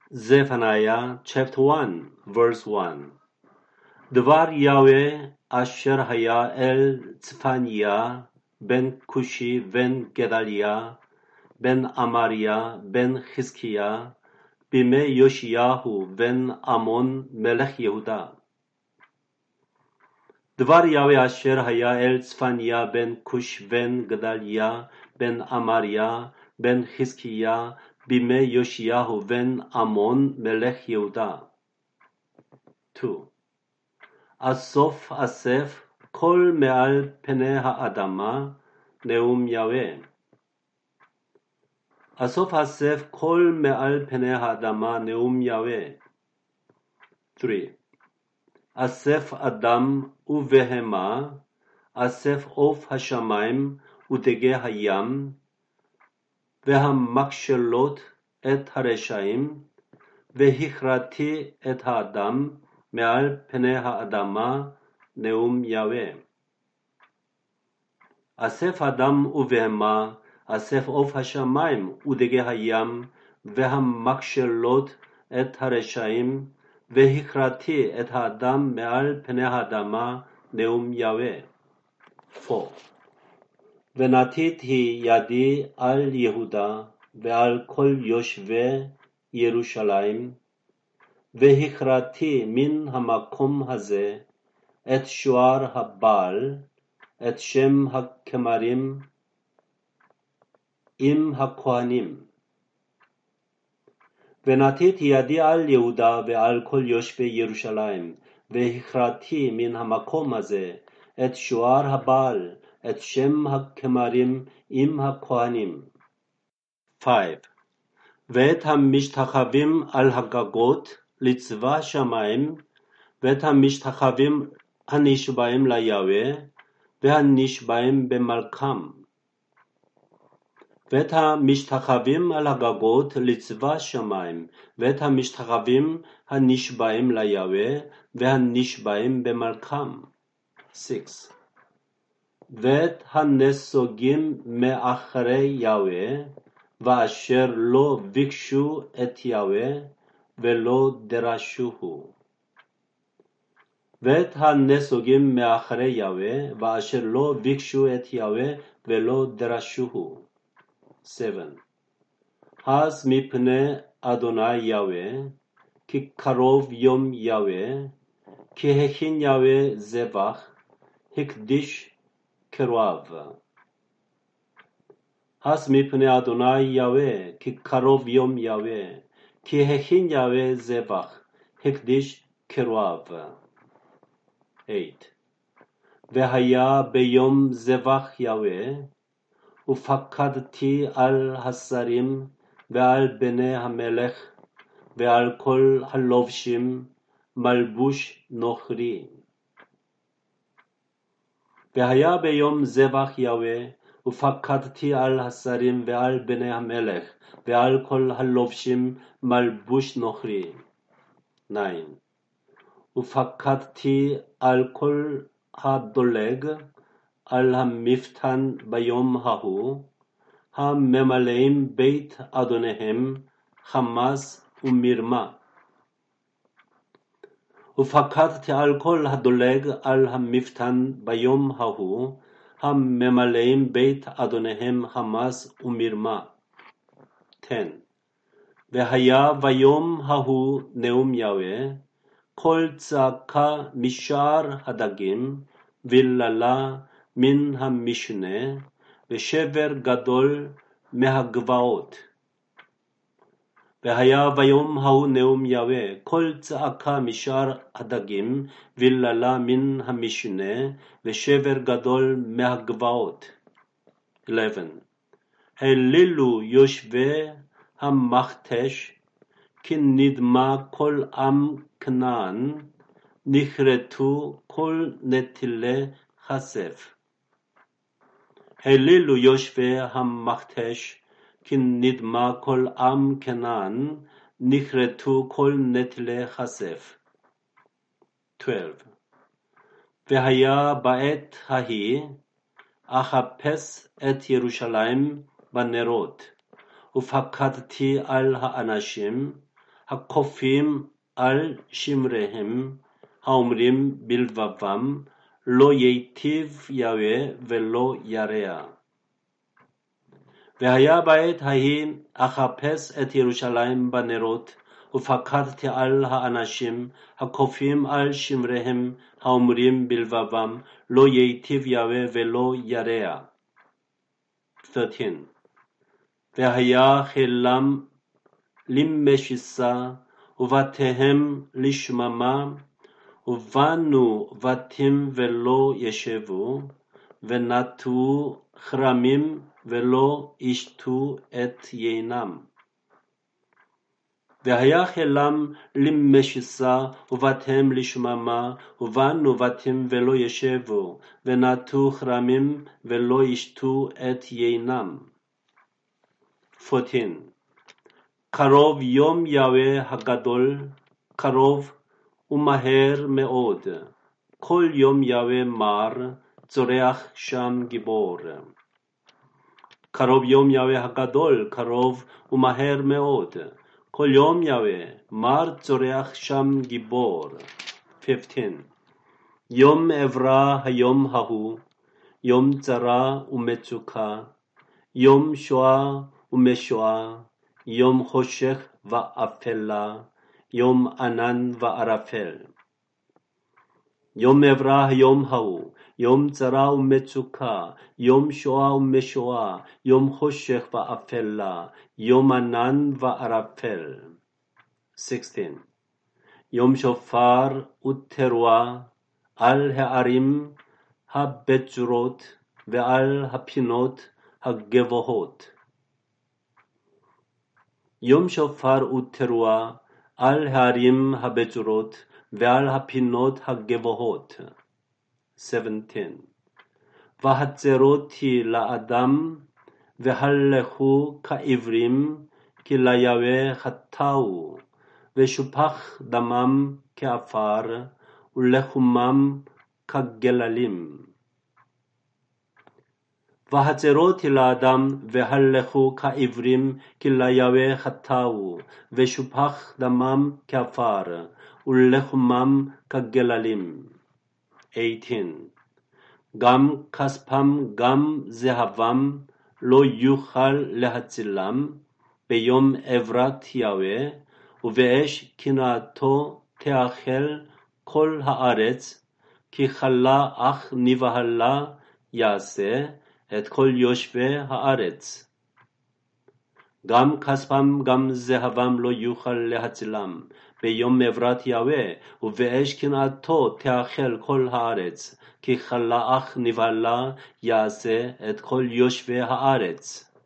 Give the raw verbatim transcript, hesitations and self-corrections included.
Zephaniah chapter one, verse one. דבר יהוה אשר היה אל צפניה בן כושי בן גדליה בן אמריה בן חזקיה בימי יאשיהו בן אמון מלך יהודה. דבר יהוה אשר היה אל צפניה בן כוש בן גדליה בן אמריה בן חזקיה בימי יאשיהו בן אמון מלך יהודה. two. אסוף אסף כל מעל פני האדמה נאום יהוה. אסוף אסף כל מעל פני האדמה נאום יהוה. three. אסף אדם ובהמה, אסף עוף השמיים ודגי הים, והמכשלות את הרשעים, והכרעתי את האדם מעל פני האדמה נאום יהוה. אסף אדם ובהמה, אסף עוף השמיים ודגי הים, והמכשלות את הרשעים, והכרעתי את האדם מעל פני האדמה נאום יהוה. four. ונתתי ידי על יהודה ועל כל יושבי ירושלים, והכרעתי מן המקום הזה את שוער הבעל, את שם הכמרים עם הכהנים. ונתתי ידי על יהודה ועל כל יושבי ירושלים, והכרעתי מן המקום הזה את שוער הבעל, את שם הכמרים עם הכהנים. five. ואת המשתחווים על הגגות לצבא שמיים, ואת המשתחווים הנשבעים ליהוה, והנשבעים במלכם. ואת המשתחווים על הגגות לצבא שמיים, ואת המשתחווים הנשבעים ליהוה, והנשבעים במלכם. six. ואת הנסוגים מאחרי יהוה, ואשר לא ביקשו את יהוה, ולא דרשוהו. ואת הנסוגים מאחרי יהוה, ואשר לא ביקשו את יהוה, ולא דרשוהו. seven. אז מפני אדוני יהוה, כי קרוב יום יהוה, כי הכין יהוה זבח, הקדיש קרוב. אז מפני אדוני יהוה, כי קרוב יום יהוה, כי הכין יהוה זבח, הקדיש קרוב. eight. והיה ביום זבח יהוה, ופקדתי על השרים ועל בני המלך ועל כל הלובשים מלבוש נוכרי. והיה ביום זבח יהוה, ופקדתי על השרים ועל בני המלך ועל כל הלובשים מלבוש נוכרי. nine. ופקדתי על כל הדולג על המפתן ביום ההוא, הממלאים בית אדוניהם חמס ומרמה. ופקדתי על כל הדולג על המפתן ביום ההוא, הממלאים בית אדוניהם חמס ומרמה. ten. והיה ביום ההוא נאום יהוה, כל צעקה משער הדגים, ויללה מן המשנה, ושבר גדול מהגבעות. והיה ביום ההוא נאום יהוה, כל צעקה משער הדגים, ויללה מן המשנה, ושבר גדול מהגבעות. eleven. הלילו יושבי המכתש, כי נדמה כל עם כנען, נכרתו כל נטילי כסף. הלילו יושבי המכתש, כי נדמה כל עם כנען, נכרתו כל נטילי כסף. twelve. והיה בעת ההיא, אחפש את ירושלים בנרות, ופקדתי על האנשים, הכופים על שמריהם, האומרים בלבבם, לא ייטיב יהוה ולא ירע. והיה בעת ההיא אחפש את ירושלים בנרות, ופקדתי על האנשים הכופים על שמריהם, האומרים בלבבם, לא ייטיב יהוה ולא ירע. שלוש עשרה. והיה חילם למשיסה, ובתיהם לשממה, ובנו בתים ולא ישבו, ונטעו כרמים ולא ישתו את יינם. והיה חילם למשיסה, ובתיהם לשממה, ובנו בתים ולא ישבו, ונטעו כרמים ולא ישתו את יינם. ארבע עשרה. קרוב יום יהוה הגדול, קרוב ומהר מאוד, כל יום יהוה מר, צורח שם גיבור. קרוב יום יהוה הגדול, קרוב ומהר מאוד, כל יום יהוה מר, צורח שם גיבור. חמש עשרה. יום עברה היום ההוא, יום צרה ומצוקה, יום שואה ומשואה, יום חושך ואפלה, יום ענן וערפל. יום עברה היום ההוא, יום צרה ומצוקה, יום שואה ומשואה, יום חושך ואפלה, יום ענן וערפל. שש עשרה. יום שופר ותרועה על הערים הבצורות ועל הפינות הגבוהות. יום שופר ותרועה על הערים הבצורות ועל הפינות הגבוהות. שבע עשרה. והצרותי לאדם, והלכו כעברים, כי ליהוה חטאו, ושופך דמם כעפר, ולחומם כגללים. והצרותי לאדם, והלכו כעברים, כי ליהוה חטאו, ושופך דמם כעפר, ולחומם כגללים. שמונה עשרה. גם כספם גם זהבם לא יוכל להצילם ביום עברת יהוה, ובאש קנאתו תאכל כל הארץ, כי כלה אך נבהלה יעשה את כל יושבי הארץ. גם כספם גם זהבם לא יוכל להצילם ביום עברת יהוה, ובאש קנאתו תאכל כל הארץ, כי כלה אך נבהלה יעשה את כל יושבי הארץ.